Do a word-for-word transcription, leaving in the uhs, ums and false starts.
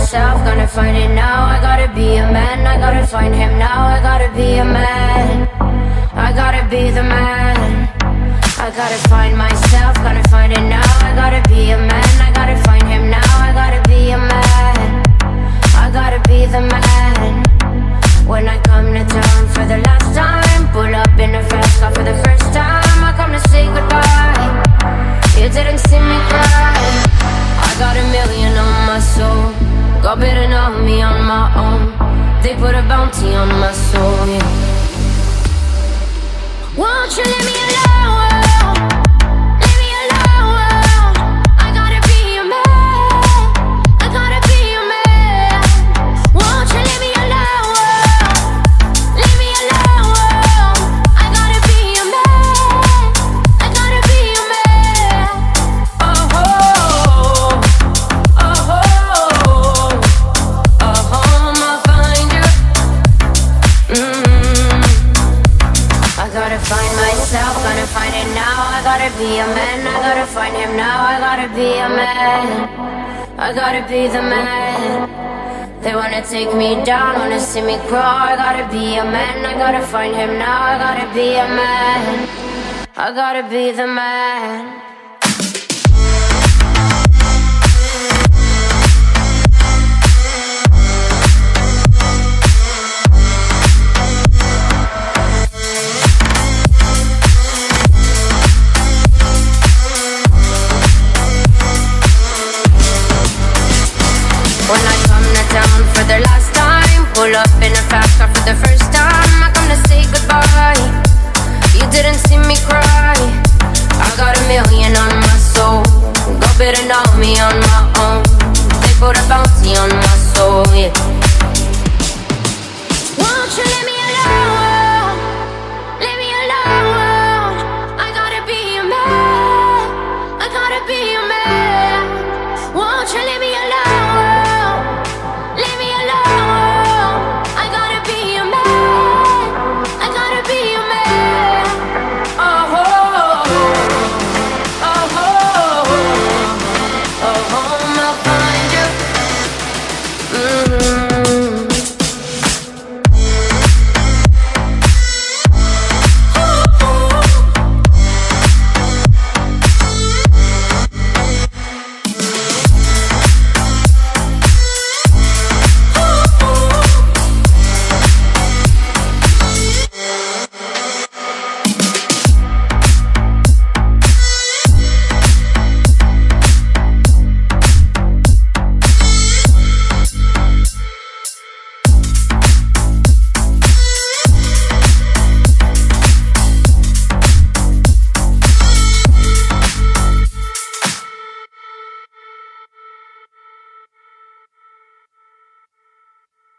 myself, gonna find it now. I gotta be a man, I gotta find him now. I gotta be a man, I gotta be the man. I gotta find myself, gonna find it now. I gotta be a man, I gotta find him now. I gotta be a man, I gotta be the man. When I come to town for the last time, pull up in a fast car for the first time. I come to say goodbye, you didn't see me cry. I got a million on my soul, got better know me on my own. They put a bounty on my soul, yeah. Won't you leave me alone? Leave me alone. I gotta be a man, I gotta be a man. Won't you leave me alone? Leave me alone. I gotta be a man, I gotta be a man. Oh, oh, oh, oh, oh, I'll find you. Mm. I gotta find myself, gonna find it now. I gotta be a man, I gotta find him now. I gotta be a man, I gotta be the man. They wanna take me down, wanna see me crawl. I gotta be a man, I gotta find him now. I gotta be a man, I gotta be the man. When I come to town for the last time, pull up in a fast car for the first time.